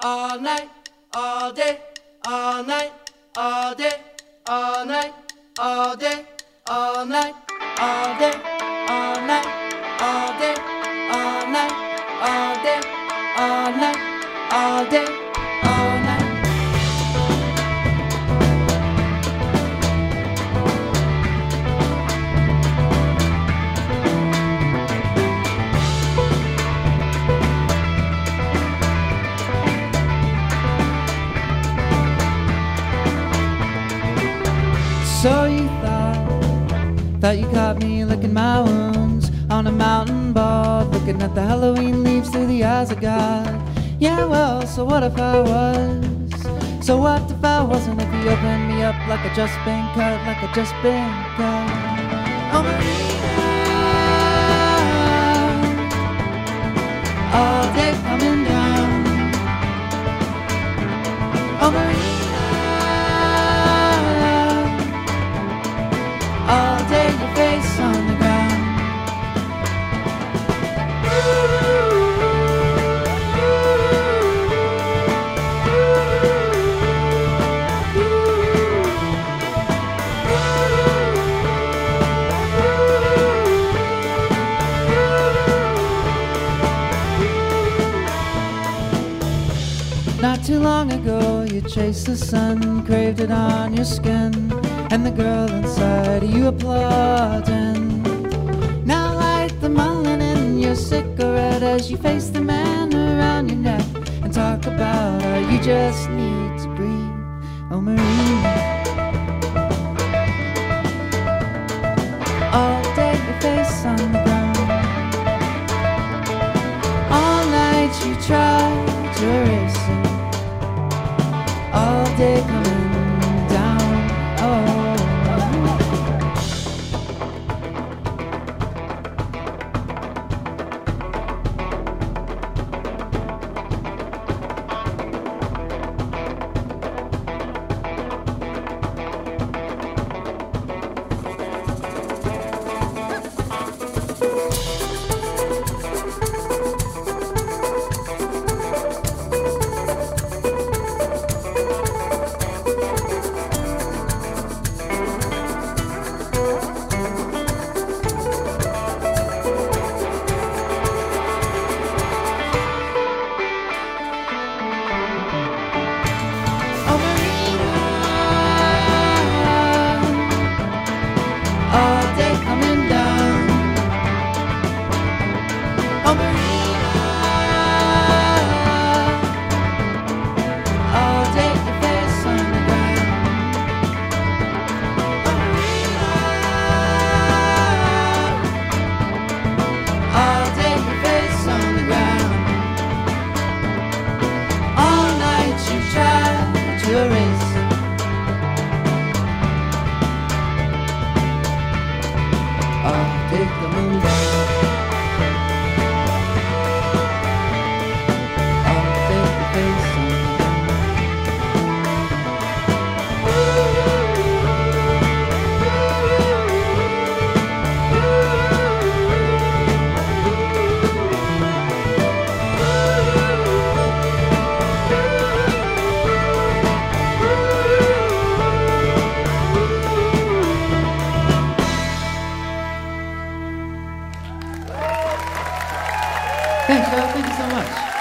all night, all day, all night, all day, all night, all day, all night, all day, all night, all day, all night, all day, all night, all day, all night. So you thought you caught me licking my wounds on a mountain board, looking at the Halloween leaves through the eyes of God. Yeah, well, so what if I was? So what if I wasn't? If you opened me up like I just been cut, like I just been cut. Oh, Marina, all day coming down. Oh, Marina, all day your face on the ground. Not too long ago you chased the sun, craved it on your skin, and the girl inside you applauding. Now light the mullein in your cigarette as you face the man around your neck and talk about how you just need to breathe. Oh, Marina, all day your face on the ground. All night you try to erase it, all day coming down. Oh, all day coming down. Oh, Marina, all day your face on the ground. Oh, Marina, all day your face on the ground. All night you try to erase it, I'll take the moon down. I'll take the face on the Thanks, Phil. Thank you so much.